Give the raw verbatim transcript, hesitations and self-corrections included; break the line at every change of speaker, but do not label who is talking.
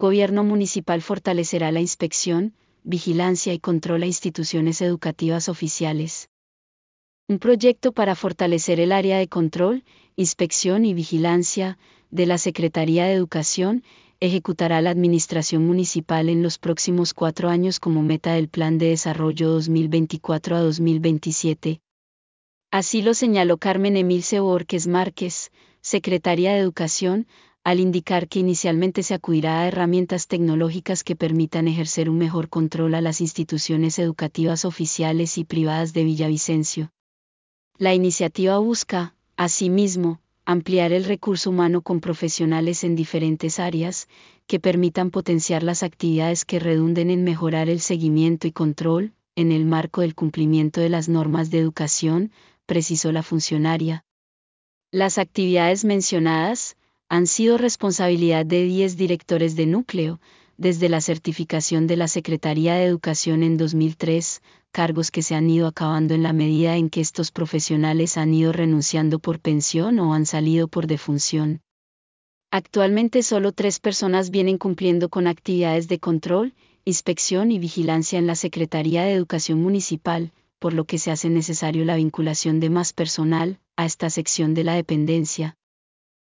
Gobierno Municipal fortalecerá la inspección, vigilancia y control a instituciones educativas oficiales. Un proyecto para fortalecer el área de control, inspección y vigilancia de la Secretaría de Educación ejecutará la Administración Municipal en los próximos cuatro años como meta del Plan de Desarrollo dos mil veinticuatro a dos mil veintisiete. Así lo señaló Carmen Emilce Borges Márquez, secretaria de Educación, al indicar que inicialmente se acudirá a herramientas tecnológicas que permitan ejercer un mejor control a las instituciones educativas oficiales y privadas de Villavicencio. La iniciativa busca, asimismo, ampliar el recurso humano con profesionales en diferentes áreas, que permitan potenciar las actividades que redunden en mejorar el seguimiento y control, en el marco del cumplimiento de las normas de educación, precisó la funcionaria. Las actividades mencionadas han sido responsabilidad de diez directores de núcleo, desde la certificación de la Secretaría de Educación en dos mil tres, cargos que se han ido acabando en la medida en que estos profesionales han ido renunciando por pensión o han salido por defunción. Actualmente solo tres personas vienen cumpliendo con actividades de control, inspección y vigilancia en la Secretaría de Educación Municipal, por lo que se hace necesario la vinculación de más personal a esta sección de la dependencia.